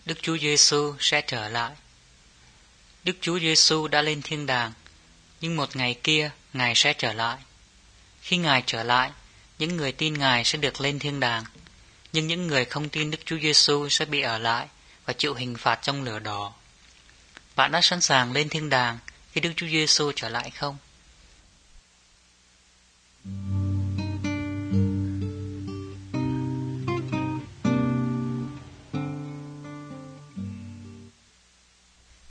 Đức Chúa Giêsu sẽ trở lại. Đức Chúa Giêsu đã lên thiên đàng, nhưng một ngày kia Ngài sẽ trở lại. Khi Ngài trở lại, những người tin Ngài sẽ được lên thiên đàng, nhưng những người không tin Đức Chúa Giêsu sẽ bị ở lại và chịu hình phạt trong lửa đỏ. Bạn đã sẵn sàng lên thiên đàng khi Đức Chúa Giêsu trở lại không?